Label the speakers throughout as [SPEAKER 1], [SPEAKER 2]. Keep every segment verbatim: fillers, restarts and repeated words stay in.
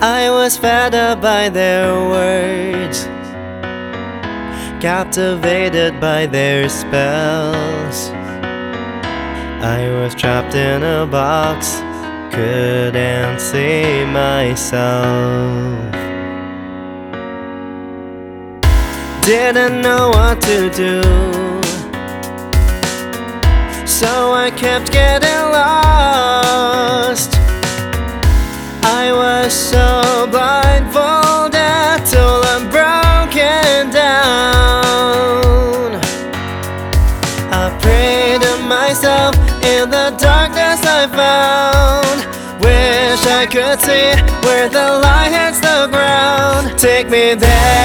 [SPEAKER 1] I was fed up by their words, captivated by their spells. I was trapped in a box, couldn't see myself. Didn't know what to do, so I kept getting lost. I was so blindfolded till I'm broken down. I prayed to myself in the darkness I found. Wish I could see where the light hits the ground. Take me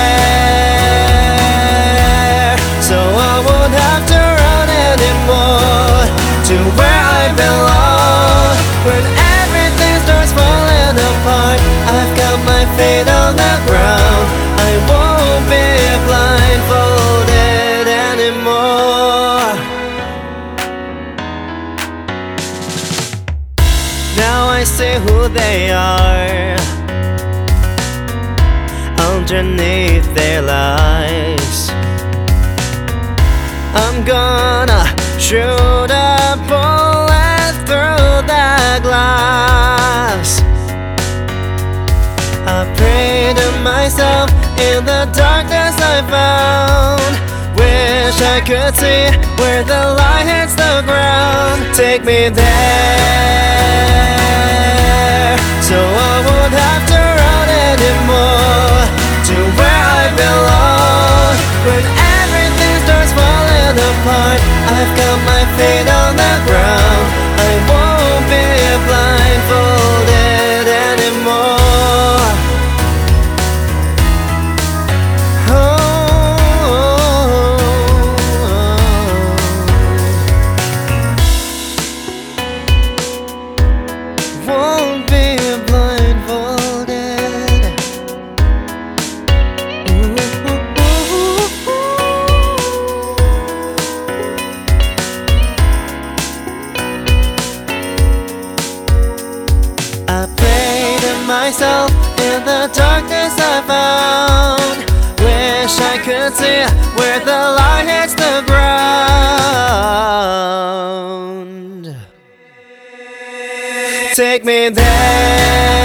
[SPEAKER 1] there, so I won't have to run anymore. To where I belong, when everything starts falling apart. I've got my feet on the ground. I won't be blindfolded anymore. Now I see who they are underneath their lies. I'm gonna shoot a bullet through the glass. I pray to myself in the darkness I found. Wish I could see where the light hits the ground. Take me there, so I won't have to run anymore. To where I belong, when everything starts falling apart. I've got my feet on the ground. I won't be blindfolded anymore. Oh, won't be blindfolded. I pray to myself in the darkness I found. Wish I could see where the light hits the ground. Take me there.